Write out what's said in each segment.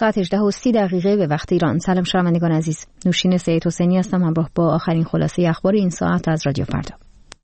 ساعت 18:30 به وقت ایران. سلام شنوندگان عزیز، نوشین سید حسینی هستم همراه با آخرین خلاصه اخبار این ساعت از رادیو فردا.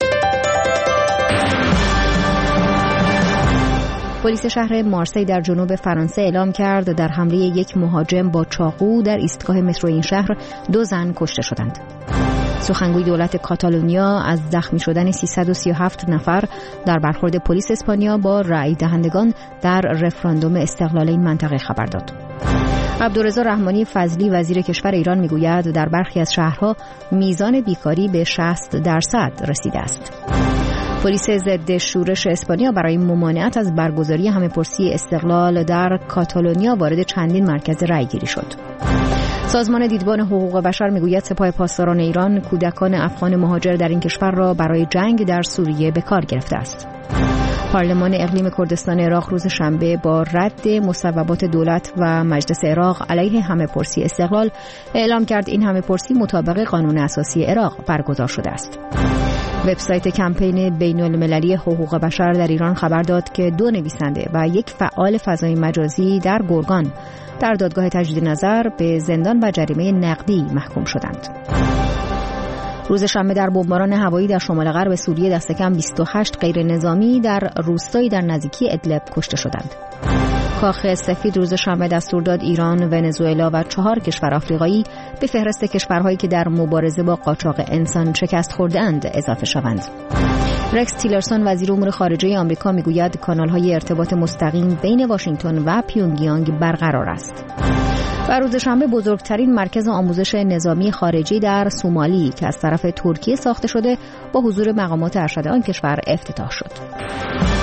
پلیس شهر مارسی در جنوب فرانسه اعلام کرد در حمله یک مهاجم با چاقو در ایستگاه مترو این شهر 2 زن کشته شدند. سخنگوی دولت کاتالونیا از زخمی شدن 337 نفر در برخورد پلیس اسپانیا با رأی دهندگان در رفراندوم استقلال این منطقه خبر داد. عبدالرضا رحمانی فضلی وزیر کشور ایران میگوید در برخی از شهرها میزان بیکاری به 60% رسیده است. پلیس ضد شورش اسپانیا برای ممانعت از برگزاری همه‌پرسی استقلال در کاتالونیا وارد چندین مرکز رأی‌گیری شد. سازمان دیدبان حقوق بشر میگوید سپاه پاسداران ایران کودکان افغان مهاجر در این کشور را برای جنگ در سوریه به کار گرفته است. پارلمان اقلیم کردستان عراق روز شنبه با رد مصوبات دولت و مجلس عراق علیه همه‌پرسی استقلال اعلام کرد این همه‌پرسی مطابق قانون اساسی عراق برگزار شده است. وبسایت کمپین بین‌المللی حقوق بشر در ایران خبر داد که 2 نویسنده و 1 فعال فضای مجازی در گرگان در دادگاه تجدید نظر به زندان و جریمه نقدی محکوم شدند. روز شنبه در بمباران هوایی در شمال غرب سوریه دست کم 28 غیر نظامی در روستایی در نزدیکی ادلب کشته شدند. کاخ سفید روز شنبه دستور داد ایران، ونزوئلا و 4 کشور آفریقایی به فهرست کشورهایی که در مبارزه با قاچاق انسان شکست خورده‌اند اضافه شوند. رکس تیلرسون وزیر امور خارجه آمریکا میگوید کانال‌های ارتباط مستقیم بین واشنگتن و پیونگیانگ برقرار است. و روز شنبه بزرگترین مرکز آموزش نظامی خارجی در سومالی که از طرف ترکیه ساخته شده با حضور مقامات ارشد آن کشور افتتاح شد.